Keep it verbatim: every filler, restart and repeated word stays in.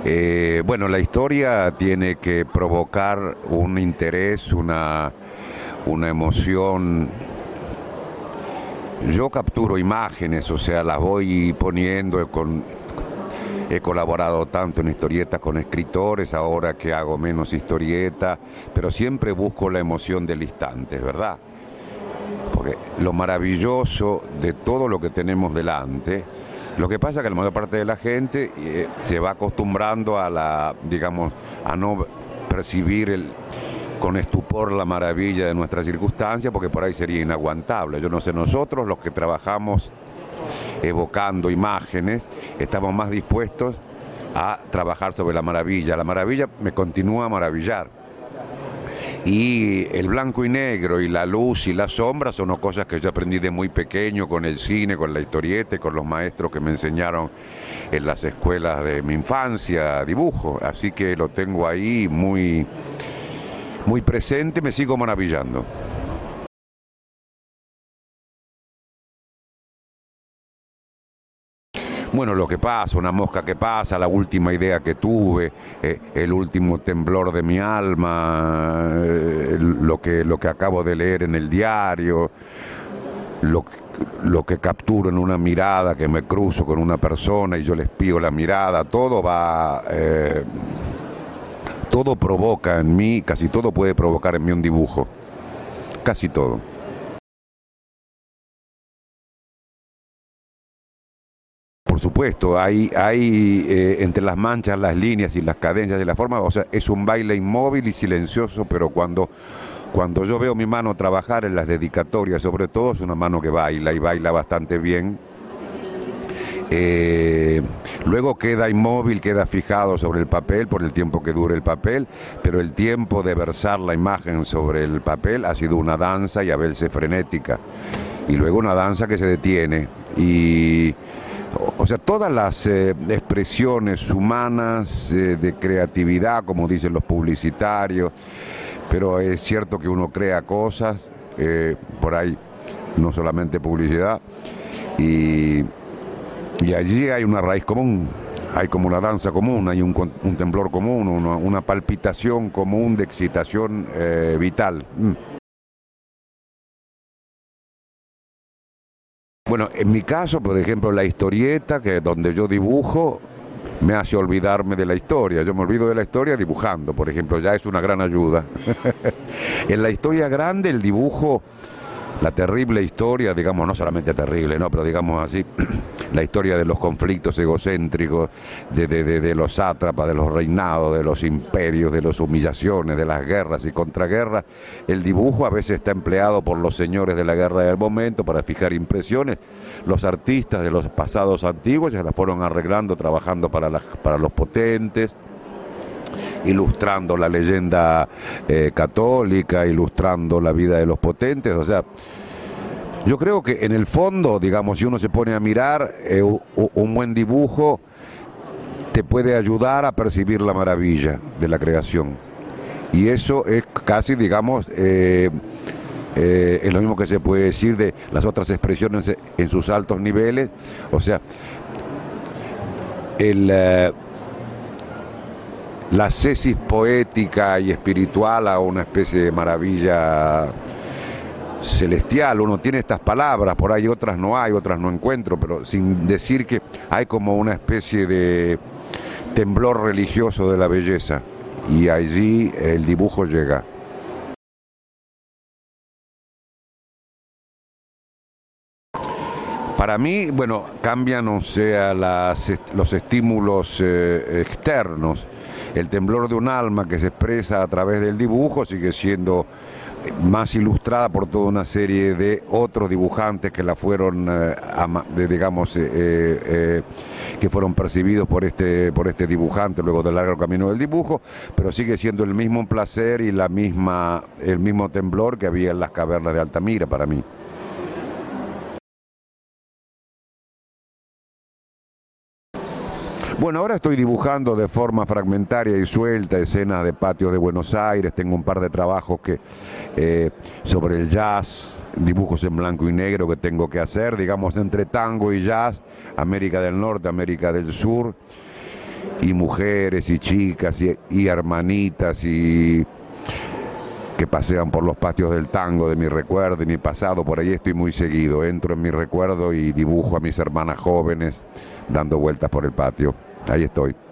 Eh, bueno, la historia tiene que provocar un interés, una, una emoción. Yo capturo imágenes, o sea, las voy poniendo con... He colaborado tanto en historietas con escritores, ahora que hago menos historieta, pero siempre busco la emoción del instante, ¿verdad? Porque lo maravilloso de todo lo que tenemos delante, lo que pasa es que la mayor parte de la gente eh, se va acostumbrando a la, digamos, a no percibir el, con estupor la maravilla de nuestra circunstancia, porque por ahí sería inaguantable. Yo no sé, nosotros los que trabajamos evocando imágenes, estamos más dispuestos a trabajar sobre la maravilla. La maravilla me continúa a maravillar. Y el blanco y negro y la luz y la sombra son cosas que yo aprendí de muy pequeño con el cine, con la historieta y con los maestros que me enseñaron en las escuelas de mi infancia, dibujo. Así que lo tengo ahí muy, muy presente, me sigo maravillando. Bueno, lo que pasa, una mosca que pasa, la última idea que tuve, eh, el último temblor de mi alma, eh, lo, que, lo que acabo de leer en el diario, lo, lo que capturo en una mirada que me cruzo con una persona y yo les pido la mirada, todo va, eh, todo provoca en mí, casi todo puede provocar en mí un dibujo, casi todo. Por supuesto, hay, hay eh, entre las manchas, las líneas y las cadencias y la forma, o sea, es un baile inmóvil y silencioso, pero cuando, cuando yo veo mi mano trabajar en las dedicatorias, sobre todo, es una mano que baila y baila bastante bien. Eh, luego queda inmóvil, queda fijado sobre el papel por el tiempo que dure el papel, pero el tiempo de versar la imagen sobre el papel ha sido una danza y a veces frenética, y luego una danza que se detiene y... O sea, todas las eh, expresiones humanas eh, de creatividad, como dicen los publicitarios, pero es cierto que uno crea cosas, eh, por ahí, no solamente publicidad, y, y allí hay una raíz común, hay como una danza común, hay un, un temblor común, una, una palpitación común de excitación eh, vital. Mm. Bueno, en mi caso, por ejemplo, la historieta, que donde yo dibujo, me hace olvidarme de la historia. Yo me olvido de la historia dibujando, por ejemplo, ya es una gran ayuda. En la historia grande, el dibujo, la terrible historia, digamos, no solamente terrible, ¿no? Pero digamos así, la historia de los conflictos egocéntricos, de, de, de, de los sátrapas, de los reinados, de los imperios, de las humillaciones, de las guerras y contraguerras. El dibujo a veces está empleado por los señores de la guerra del momento para fijar impresiones. Los artistas de los pasados antiguos ya la fueron arreglando, trabajando para, las, para los potentes, ilustrando la leyenda eh, católica, ilustrando la vida de los potentes. O sea, yo creo que en el fondo, digamos, si uno se pone a mirar, eh, un buen dibujo te puede ayudar a percibir la maravilla de la creación. Y eso es casi, digamos, eh, eh, es lo mismo que se puede decir de las otras expresiones en sus altos niveles. O sea, el... Eh, la cesis poética y espiritual a una especie de maravilla celestial. Uno tiene estas palabras, por ahí otras no hay, otras no encuentro, pero sin decir que hay como una especie de temblor religioso de la belleza, y allí el dibujo llega. Para mí, bueno, cambian, o sea, las, los estímulos eh, externos. El temblor de un alma que se expresa a través del dibujo sigue siendo más ilustrada por toda una serie de otros dibujantes que la fueron, eh, ama, de, digamos, eh, eh, que fueron percibidos por este, por este dibujante luego del largo camino del dibujo, pero sigue siendo el mismo placer y la misma, el mismo temblor que había en las cavernas de Altamira para mí. Bueno, ahora estoy dibujando de forma fragmentaria y suelta escenas de patios de Buenos Aires. Tengo un par de trabajos que eh, sobre el jazz, dibujos en blanco y negro que tengo que hacer, digamos, entre tango y jazz, América del Norte, América del Sur. y mujeres y chicas y, y hermanitas y que pasean por los patios del tango de mi recuerdo y mi pasado. Por ahí estoy muy seguido, entro en mi recuerdo y dibujo a mis hermanas jóvenes dando vueltas por el patio. Ahí estoy.